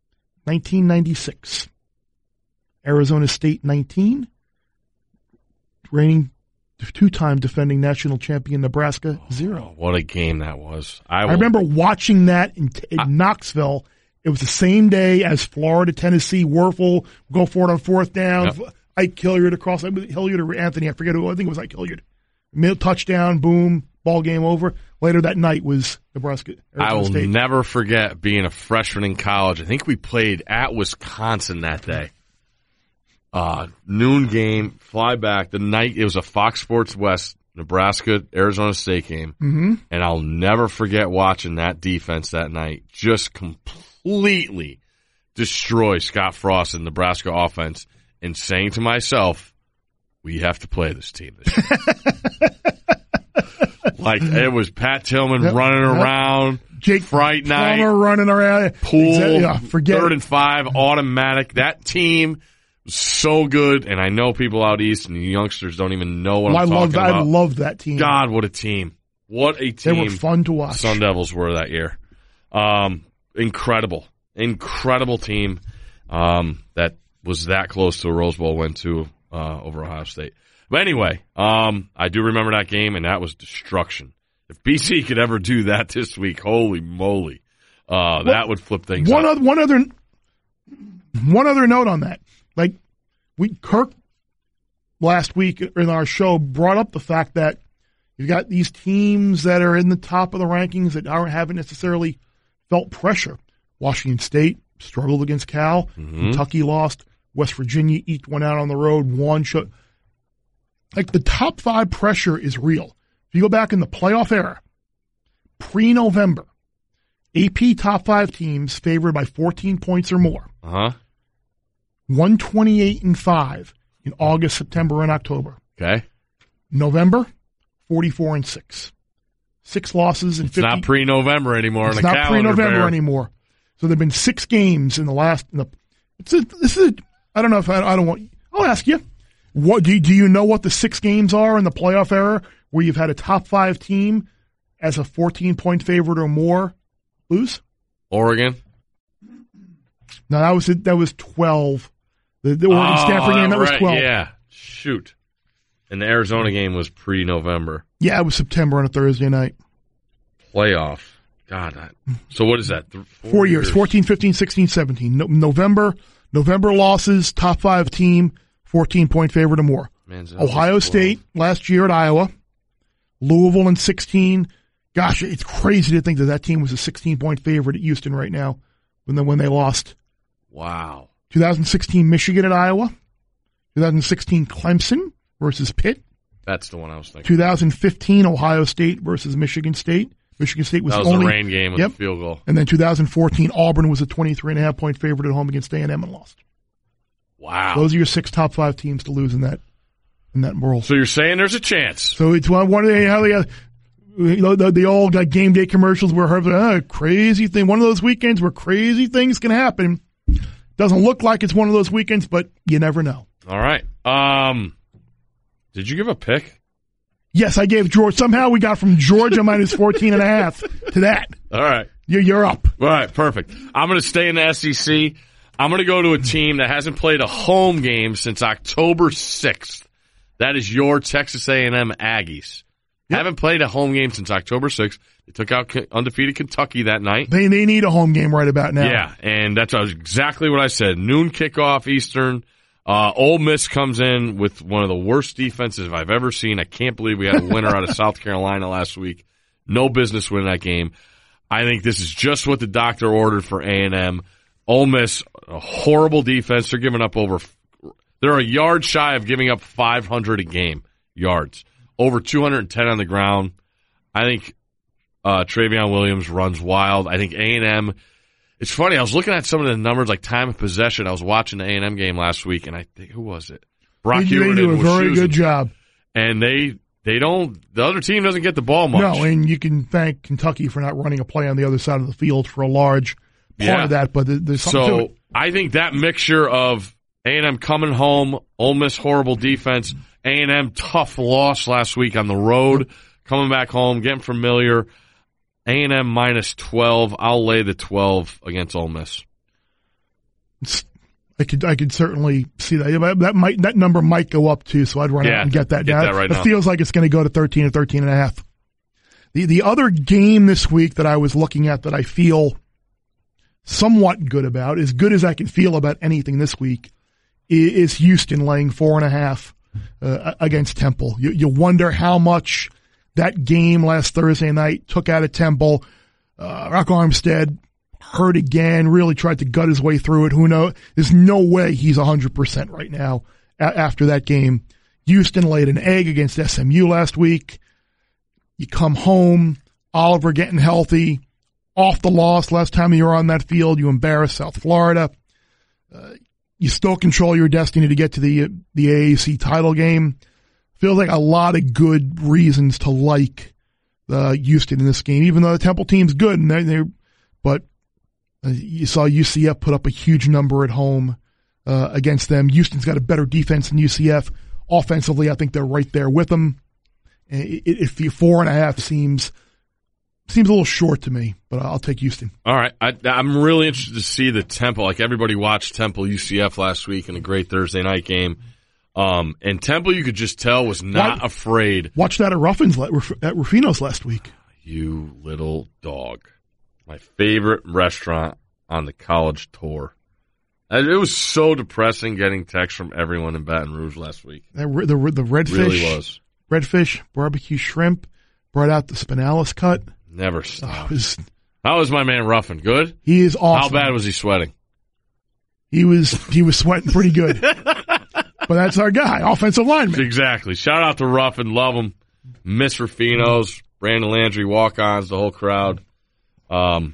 1996. Arizona State 19, reigning 2-time defending national champion Nebraska 0. What a game that was. I remember watching that in Knoxville. It was the same day as Florida, Tennessee, Werfel, go for it on 4th down. Yep. Ike Hilliard across, Hilliard or Anthony, I forget who, I think it was Ike Hilliard. Touchdown, boom, ball game over. Later that night was Nebraska. I will never forget being a freshman in college. I think we played at Wisconsin that day. Noon game, fly back. The night, it was a Fox Sports West, Nebraska, Arizona State game. Mm-hmm. And I'll never forget watching that defense that night just completely destroy Scott Frost and Nebraska offense and saying to myself, we have to play this team this year. Like, it was Pat Tillman running around. Jake Fright night. Plummer running around. Pool. Forget 3rd and 5, automatic. That team was so good, and I know people out east and youngsters don't even know what I'm talking about. I love that team. God, what a team. What a team. They were fun to watch. Sun Devils were that year. Incredible. Incredible team that was that close to a Rose Bowl win, too, over Ohio State. But anyway, I do remember that game, and that was destruction. If BC could ever do that this week, holy moly, that would flip things up. One other note on that. Like, Kirk last week in our show brought up the fact that you've got these teams that are in the top of the rankings that haven't necessarily felt pressure. Washington State struggled against Cal. Mm-hmm. Kentucky lost. West Virginia eked one out on the road. Like, the top 5 pressure is real. If you go back in the playoff era, pre-November, AP top 5 teams favored by 14 points or more. 128-5 in August, September, and October. Okay. November, 44-6. 6 losses and 50. It's not pre-November anymore. It's on the not calendar, pre-November Bear. anymore. So there've been 6 games in the last. I don't know if I don't want. I'll ask you. What do you know what the 6 games are in the playoff era where you've had a top 5 team as a 14-point favorite or more lose? Oregon. No, that was 12. The Oregon Stanford game, that was 12. Yeah. Shoot. And the Arizona game was pre-November. Yeah, it was September on a Thursday night. Playoff. God. So what is that? 4 years. 14, 15, 16, 17. November losses, top 5 team, 14-point favorite or more. Ohio State last year at Iowa. Louisville in 16. Gosh, it's crazy to think that team was a 16-point favorite at Houston right now when they lost. Wow. 2016 Michigan at Iowa. 2016 Clemson versus Pitt. That's the one I was thinking. 2015 Ohio State versus Michigan State. Michigan State was that was only the rain game with the field goal. And then 2014 Auburn was a 23.5-point favorite at home against A&M and lost. Wow. Those are your 6 top 5 teams to lose in that world. So you're saying there's a chance. So it's one of the old game day commercials where crazy thing. One of those weekends where crazy things can happen. Doesn't look like it's one of those weekends, but you never know. All right. Did you give a pick? Yes, I gave Georgia. Somehow we got from Georgia minus 14.5 to that. All right. You're up. All right, perfect. I'm going to stay in the SEC. I'm going to go to a team that hasn't played a home game since October 6th. That is your Texas A&M Aggies. Yep. Haven't played a home game since October 6th. They took out undefeated Kentucky that night. They need a home game right about now. Yeah, and that's exactly what I said. Noon kickoff Eastern. Ole Miss comes in with one of the worst defenses I've ever seen. I can't believe we had a winner out of South Carolina last week. No business winning that game. I think this is just what the doctor ordered for A&M. Ole Miss, a horrible defense. They're a yard shy of giving up 500 a game yards. Over 210 on the ground. I think Travion Williams runs wild. I think A&M. It's funny. I was looking at some of the numbers, like time of possession. I was watching the A&M game last week, and I think, who was it? Brock Hewitt. They do a very good job. And they don't. The other team doesn't get the ball much. No, and you can thank Kentucky for not running a play on the other side of the field for a large part of that. But there's something to it. I think that mixture of A&M coming home, Ole Miss horrible defense, A&M tough loss last week on the road, coming back home, getting familiar. A&M minus 12. I'll lay the 12 against Ole Miss. I could certainly see that. That number might go up too, so I'd run out and get that. It feels like it's going to go to 13 or 13.5. The other game this week that I was looking at that I feel somewhat good about, as good as I can feel about anything this week, is Houston laying 4.5 against Temple. You wonder how much that game last Thursday night took out of Temple. Rock Armstead hurt again, really tried to gut his way through it. Who knows? There's no way he's 100% right now after that game. Houston laid an egg against SMU last week. You come home, Oliver getting healthy, off the loss last time you were on that field. You embarrassed South Florida. You still control your destiny to get to the AAC title game. Feels like a lot of good reasons to like Houston in this game, even though the Temple team's good. But you saw UCF put up a huge number at home against them. Houston's got a better defense than UCF. Offensively, I think they're right there with them. If the 4.5 seems a little short to me, but I'll take Houston. All right. I'm really interested to see the Temple. Like everybody watched Temple UCF last week in a great Thursday night game. And Temple, you could just tell, was not afraid. Watch that at Rufino's last week. You little dog. My favorite restaurant on the college tour. It was so depressing getting texts from everyone in Baton Rouge last week. The redfish. Really was. Redfish, barbecue shrimp, brought out the spinalis cut. Never stopped. How was my man Ruffin? Good? He is awesome. How bad was he sweating? He was sweating pretty good. But that's our guy, offensive lineman. Exactly. Shout out to Ruffin. Love him. Miss Rufino's, Brandon Landry, walk-ons, the whole crowd.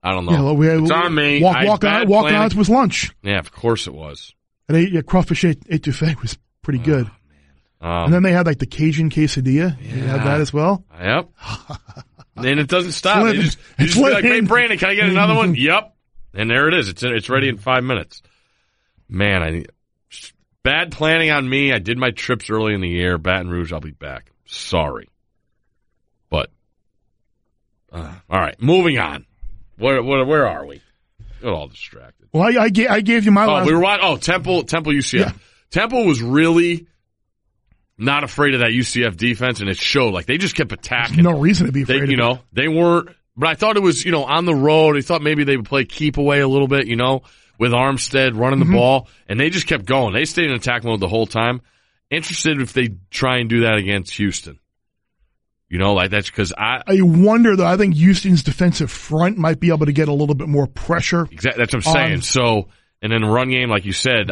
I don't know. Yeah, it's on me. Walk-ons was lunch. Yeah, of course it was. And crawfish etouffee was pretty good. And then they had like the Cajun quesadilla. Yeah. They had that as well. Yep. And it doesn't stop. You just be like, hey, Brandon, can I get another one? Yep. And there it is. It's ready in 5 minutes. Man, bad planning on me. I did my trips early in the year. Baton Rouge, I'll be back. Sorry. But, all right, moving on. Where are we? Got all distracted. Well, I gave you my last. We were watching. Temple UCF. Yeah. Temple was really not afraid of that UCF defense, and it showed. Like, they just kept attacking. There's no reason to be afraid of it. They weren't. But I thought it was, on the road. I thought maybe they would play keep away a little bit, with Armstead running the ball, and they just kept going. They stayed in attack mode the whole time. Interested if they try and do that against Houston. Like that's because I wonder, though, I think Houston's defensive front might be able to get a little bit more pressure. Exactly. That's what I'm saying. So, and then the run game, like you said,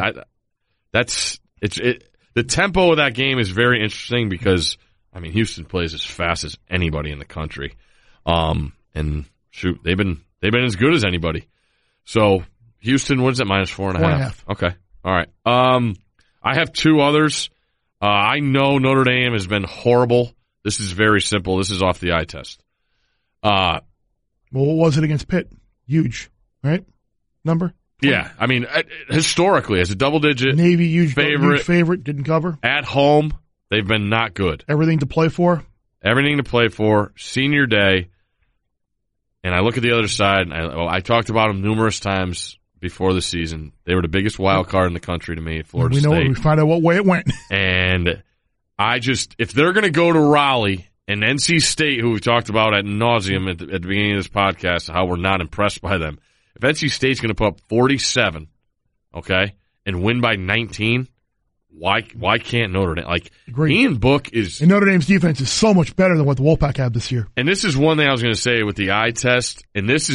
the tempo of that game is very interesting because, Houston plays as fast as anybody in the country. And shoot, they've been as good as anybody. So Houston, what is it, -4.5? 4.5. Okay. All right. I have two others. I know Notre Dame has been horrible. This is very simple. This is off the eye test. Well, what was it against Pitt? Huge, right? Number? 20. Yeah. Historically, as a double-digit Navy, huge favorite, didn't cover. At home, they've been not good. Everything to play for. Senior day. And I look at the other side, and I talked about them numerous times before the season. They were the biggest wild card in the country to me, Florida State. We find out what way it went. And if they're going to go to Raleigh and NC State, who we've talked about ad nauseum at the beginning of this podcast, how we're not impressed by them. If NC State's going to put up 47, okay, and win by 19, why can't Notre Dame? Agreed. Ian Book is... And Notre Dame's defense is so much better than what the Wolfpack had this year. And this is one thing I was going to say with the eye test,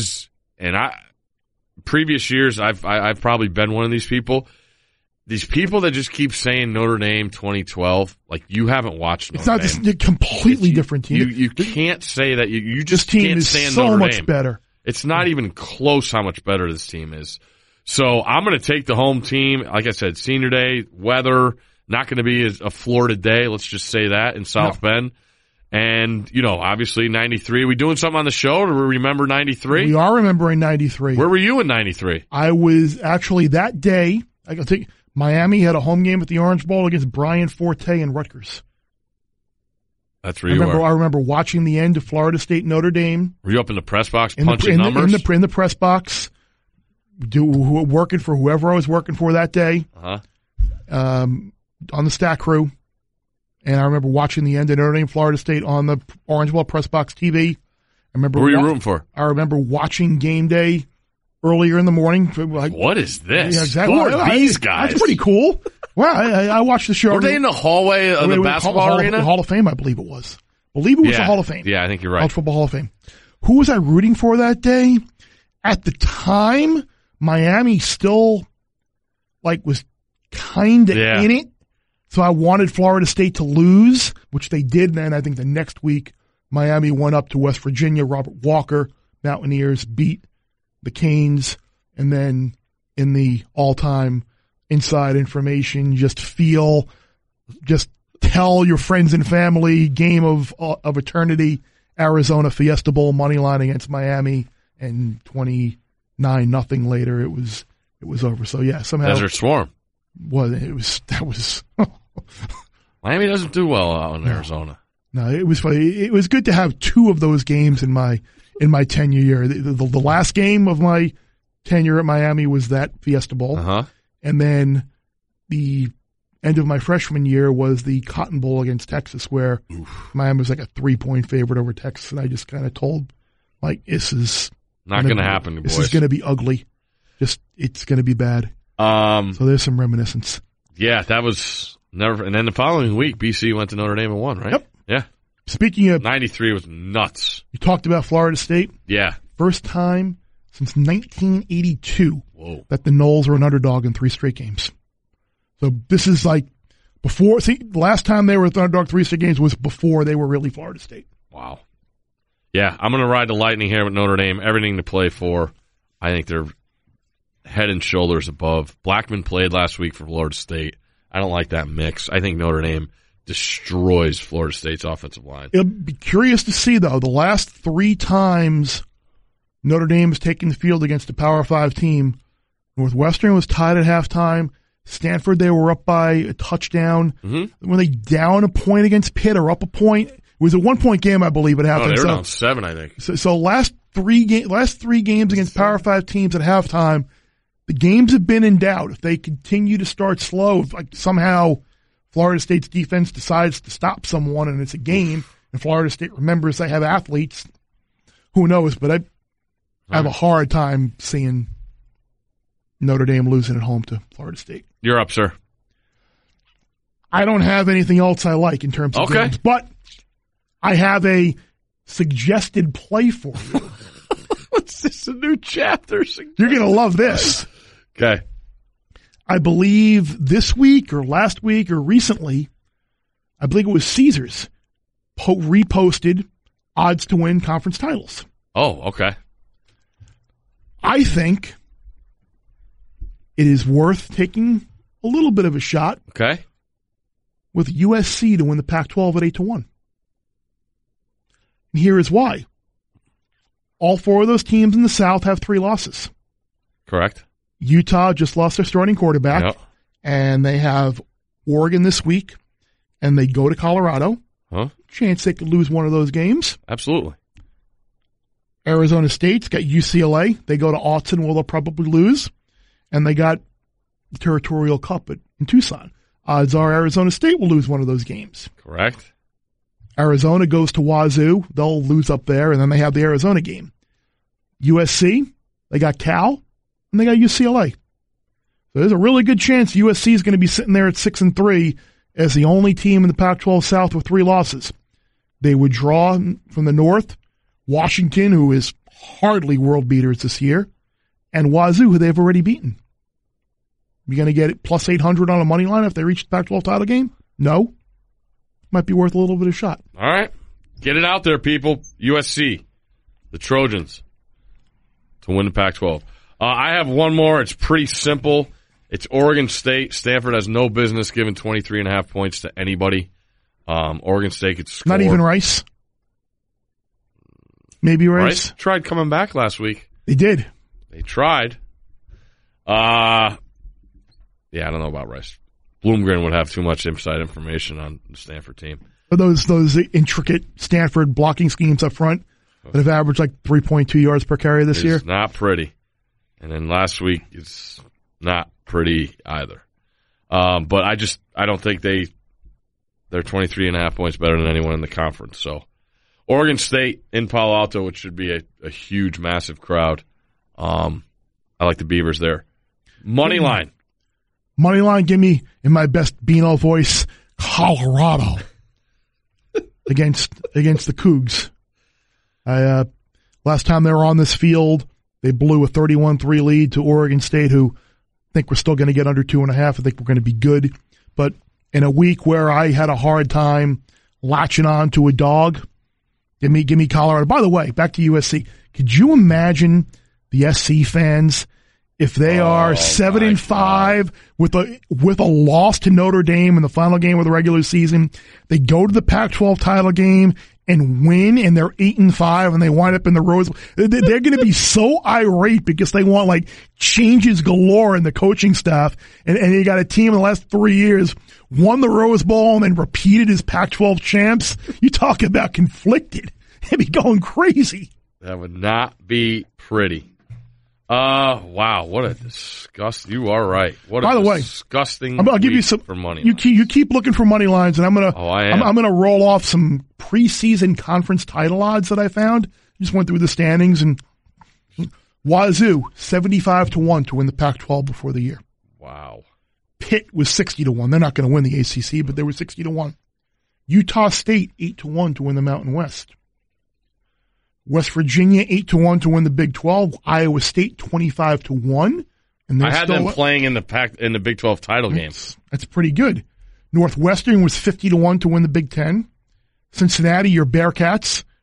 previous years, I've probably been one of these people. These people that just keep saying Notre Dame 2012, you haven't watched Notre Dame. It's not a completely different team. You can't say that. You just this team can't is stand so Notre much Dame. Better. It's not even close how much better this team is. So I'm going to take the home team. Like I said, senior day, weather, not going to be a Florida day. Let's just say that in South Bend. And, obviously 93. We doing something on the show to remember 93? We are remembering 93. Where were you in 93? I was actually that day, I can think Miami had a home game at the Orange Bowl against Brian Forte and Rutgers. That's where you were. I remember watching the end of Florida State Notre Dame. Were you up in the press box punching numbers? In the press box, working for whoever I was working for that day. On the Stat Crew. And I remember watching the end of Notre Dame, Florida State on the Orange Bowl press box TV. Who were you rooting for? I remember watching game day earlier in the morning. What is this? Yeah, exactly. Who are these guys? That's pretty cool. Well, I watched the show. Were they in the hallway of the basketball arena? The Hall of Fame, I believe it was. The Hall of Fame. Yeah, I think you're right. College Football Hall of Fame. Who was I rooting for that day? At the time, Miami still was kind of in it. So I wanted Florida State to lose, which they did. Then I think the next week, Miami went up to West Virginia. Robert Walker, Mountaineers, beat the Canes. And then in the all-time inside information, just tell your friends and family, game of eternity, Arizona Fiesta Bowl money line against Miami, and 29-0 later, it was over. So yeah, somehow Desert Swarm. That was Miami doesn't do well out in Arizona. No, it was funny. It was good to have two of those games in my tenure year. The last game of my tenure at Miami was that Fiesta Bowl. And then the end of my freshman year was the Cotton Bowl against Texas, where Miami was like a 3-point favorite over Texas. And I just kind of told, this is not going to happen, boys. This is going to be ugly. It's going to be bad. So there's some reminiscence. Yeah, that was never. And then the following week, BC went to Notre Dame and won, right? Yep. Yeah. Speaking of 93 was nuts. You talked about Florida State. Yeah. First time since 1982 that the Noles were an underdog in 3 straight games. So this is before. See, the last time they were an underdog 3 straight games was before they were really Florida State. Wow. Yeah, I'm going to ride the Lightning here with Notre Dame. Everything to play for. I think they're head and shoulders above. Blackman played last week for Florida State. I don't like that mix. I think Notre Dame destroys Florida State's offensive line. It'll be curious to see, though, the last 3 times Notre Dame has taken the field against a Power 5 team, Northwestern was tied at halftime. Stanford, they were up by a touchdown. Mm-hmm. When they down a point against Pitt or up a point, it was a 1-point game, I believe, at halftime. They were down 7, I think. So last three games against Power 5 teams at halftime, the games have been in doubt. If they continue to start slow, if like somehow Florida State's defense decides to stop someone and it's a game, and Florida State remembers they have athletes, who knows? But I have a hard time seeing Notre Dame losing at home to Florida State. You're up, sir. I don't have anything else I like in terms of games, but I have a suggested play for you. What's this, a new chapter? You're going to love this. Okay. I believe this week or last week or recently, I believe it was Caesars, reposted odds to win conference titles. Oh, okay. I think it is worth taking a little bit of a shot Okay. with USC to win the Pac-12 at 8-1. And here is why. All 4 of those teams in the South have 3 losses. Correct. Utah just lost their starting quarterback, Yep. and they have Oregon this week, and they go to Colorado. Huh? Chance they could lose one of those games. Absolutely. Arizona State's got UCLA. They go to Autzen, where they'll probably lose. And they got the Territorial Cup in Tucson. Odds are Arizona State will lose one of those games. Correct. Arizona goes to Wazoo. They'll lose up there, and then they have the Arizona game. USC, they got Cal, and they got UCLA. So there's a really good chance USC is going to be sitting there at 6-3 as the only team in the Pac-12 South with 3 losses. They would draw from the North, Washington, who is hardly world beaters this year, and Wazoo, who they've already beaten. You going to get it plus 800 on a money line if they reach the Pac-12 title game? No. Might be worth a little bit of shot. All right. Get it out there, people. USC, the Trojans, to win the Pac-12. I have one more. It's pretty simple. It's Oregon State. Stanford has no business giving 23.5 points to anybody. Oregon State could score. Not even Rice? Maybe Rice? Rice tried coming back last week. They did. They tried. Yeah, I don't know about Rice. Bloomgren would have too much inside information on the Stanford team. Those intricate Stanford blocking schemes up front that have averaged like 3.2 yards per carry this year. It's not pretty. And then last week, it's not pretty either. But I don't think they're 23.5 points better than anyone in the conference. So Oregon State in Palo Alto, which should be a huge, massive crowd. I like the Beavers there. Money line. Money line, give me, in my best Beano voice, Colorado against the Cougs. Last time they were on this field, they blew a 31-3 lead to Oregon State, who I think we're still going to get under 2.5. I think we're going to be good. But in a week where I had a hard time latching on to a dog, give me Colorado. By the way, back to USC. Could you imagine the SC fans if they are 7-5 with a loss to Notre Dame in the final game of the regular season? They go to the Pac-12 title game and win, and they're 8-5, and they wind up in the Rose Bowl. They're going to be so irate because they want like changes galore in the coaching staff, and you got a team in the last 3 years won the Rose Bowl and then repeated as Pac-12 champs. You talk about conflicted. They'd be going crazy. That would not be pretty. Wow, what a disgust. You are right. What By the way, disgusting I'll give you some for money. You keep looking for money lines, and I'm gonna I'm gonna roll off some preseason conference title odds that I found. Just went through the standings, and Wazoo 75-1 to win the Pac-12 before the year. Wow. Pitt was 60-1. They're not going to win the ACC, but they were 60-1. Utah State 8-1 to win the Mountain West. West Virginia 8-1 to win the Big 12. Iowa State 25-1. And I had them playing in the Big 12 title game. That's pretty good. Northwestern was 50-1 to win the Big 10. Cincinnati, your Bearcats,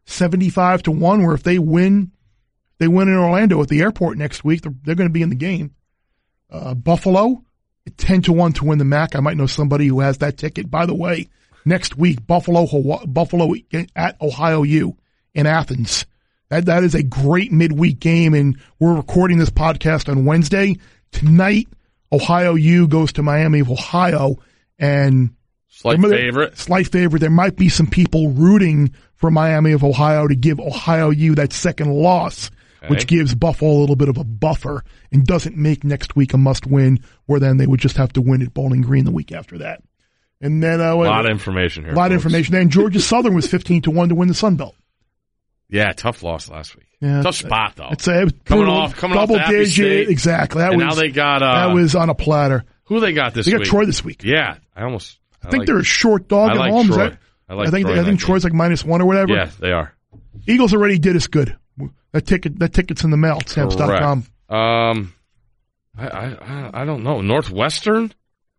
75-1, where if they win in Orlando at the airport next week, they're going to be in the game. Buffalo, 10-1 to win the MAC. I might know somebody who has that ticket. By the way, next week, Buffalo at Ohio U in Athens. That is a great midweek game, and we're recording this podcast on Wednesday. Tonight, Ohio U goes to Miami of Ohio, and Slight favorite. There might be some people rooting for Miami of Ohio to give Ohio U that second loss, which gives Buffalo a little bit of a buffer and doesn't make next week a must-win, where then they would just have to win at Bowling Green the week after that. And then a lot of information here. A lot of information. Then Georgia Southern was 15-1 to win the Sun Belt. Yeah, tough loss last week. Yeah, tough spot though. It was coming off double digit. Exactly. Now they got that was on a platter. Who they got this week? They got Troy this week. Yeah, I think they're a short dog at home. Troy. I think Troy's like -1 or whatever. Yeah, they are. Eagles already did us good. That ticket's in the mail at Stamps.com. I don't know. Northwestern?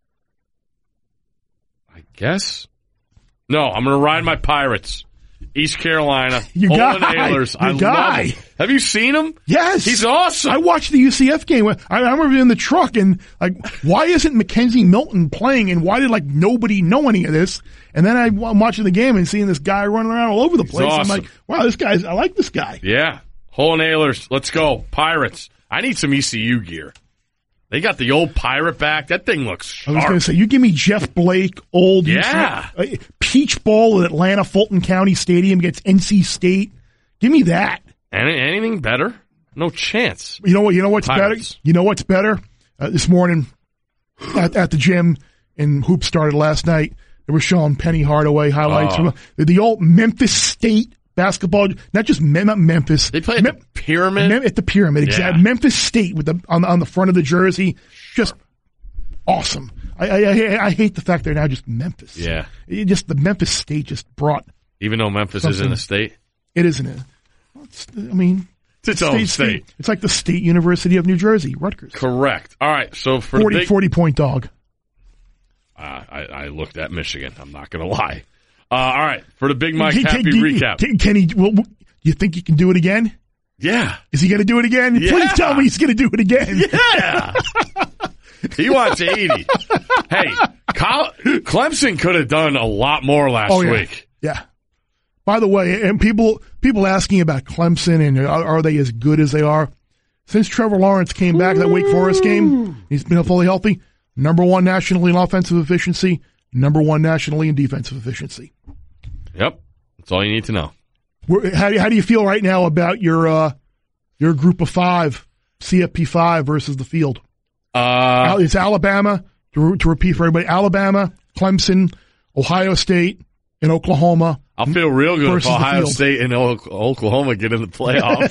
I guess. No, I'm going to ride my Pirates. East Carolina. Your guy. Ahlers. I love him. Have you seen him? Yes. He's awesome. I watched the UCF game. I remember in the truck and why isn't Mackenzie Milton playing and why did nobody know any of this? And then I'm watching the game and seeing this guy running around all over the place. Awesome. I'm like, wow, I like this guy. Yeah. Holland Ahlers. Let's go. Pirates. I need some ECU gear. They got the old Pirate back. That thing looks sharp. I was going to say, you give me Jeff Blake, old Peach Bowl at Atlanta Fulton County Stadium against NC State. Give me that. Anything better? No chance. You know what's Pirates. better? You know what's better? This morning at the gym, and Hoops started last night, they were showing Penny Hardaway highlights from the old Memphis State basketball, not just Memphis. They play at the Pyramid? At the Pyramid, exactly. Memphis State with on the front of the jersey. Just awesome. I hate the fact they're now just Memphis. Yeah. The Memphis State just brought. Even though Memphis isn't a state? It isn't. It's its own state. It's like the State University of New Jersey, Rutgers. Correct. All right, so for 40-point dog. I looked at Michigan. I'm not going to lie. All right, for the Big Mike Happy recap. Can he? Do you think he can do it again? Yeah. Is he going to do it again? Yeah. Please tell me he's going to do it again. Yeah. He wants 80. Hey, Clemson could have done a lot more last week. Yeah. By the way, and people asking about Clemson and are they as good as they are? Since Trevor Lawrence came back that Wake Forest game, he's been fully healthy. Number 1 nationally in offensive efficiency. Number 1 nationally in defensive efficiency. Yep. That's all you need to know. How do you feel right now about your group of 5, CFP5 versus the field? It's Alabama, to repeat for everybody, Alabama, Clemson, Ohio State, and Oklahoma. I'll feel real good if Ohio State and Oklahoma get in the playoff.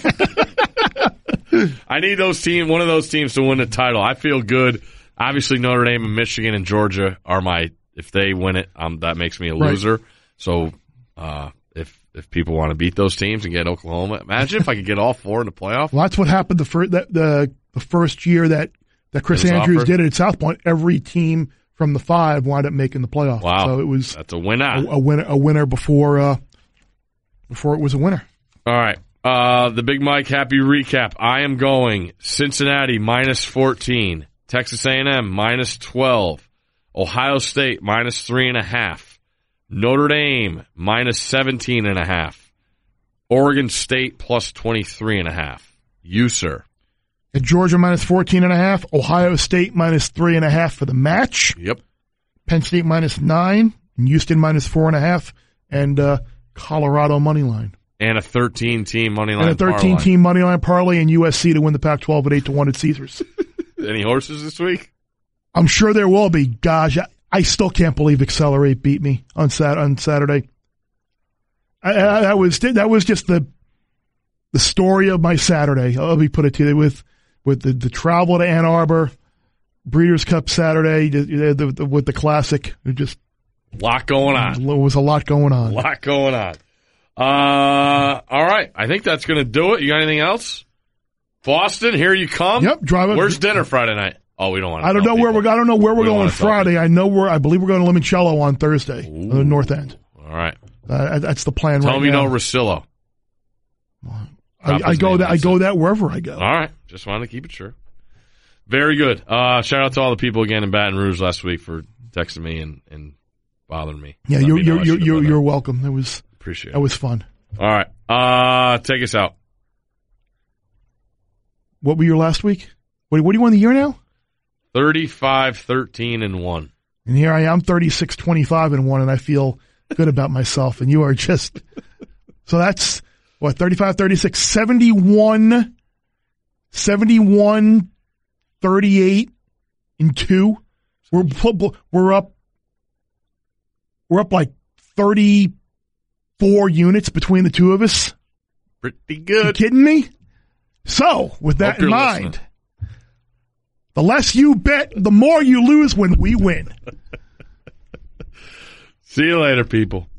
I need one of those teams to win the title. I feel good. Obviously, Notre Dame and Michigan and Georgia are if they win it, that makes me a loser. So, if people want to beat those teams and get Oklahoma, imagine if I could get all 4 in the playoff. Well, that's what happened the first year that Chris Andrews did it at South Point. Every team from the 5 wound up making the playoff. Wow. So that's a winner. A winner before it was a winner. All right. The Big Mike Happy recap. I am going Cincinnati -14, Texas A&M -12, Ohio State -3.5, Notre Dame -17.5, Oregon State +23.5. You, sir. At Georgia -14.5, Ohio State -3.5 for the match. Yep. Penn State -9, and Houston -4.5, and Colorado money line. And a 13-team money line. And a 13-team money line parlay and USC to win the Pac-12 at 8-1 at Caesars. Any horses this week? I'm sure there will be. Gosh, I still can't believe Accelerate beat me on Saturday. That was just the story of my Saturday. Let me put it to you with the travel to Ann Arbor, Breeders' Cup Saturday, with the Classic. Just a lot going on. There was a lot going on. All right. I think that's going to do it. You got anything else? Boston, here you come. Yep. Where's dinner Friday night? Oh, we don't want to. I don't know where we're going Friday. I believe we're going to Limoncello on Thursday, on the North End. All right. That's the plan. Tell me no Rosillo. I go that wherever I go. All right. Just wanted to keep it true. Very good. Shout out to all the people again in Baton Rouge last week for texting me and bothering me. Yeah, you're welcome. Appreciate it. That was fun. All right. Take us out. What were your last week? What do you want the year now? 35-13-1. And here I am, 36-25-1, and I feel good about myself. And you are just so that's what 35-36, 71, 38-2. We're up like 34 units between the two of us. Pretty good. You kidding me? So, with that in mind, the less you bet, the more you lose when we win. See you later, people.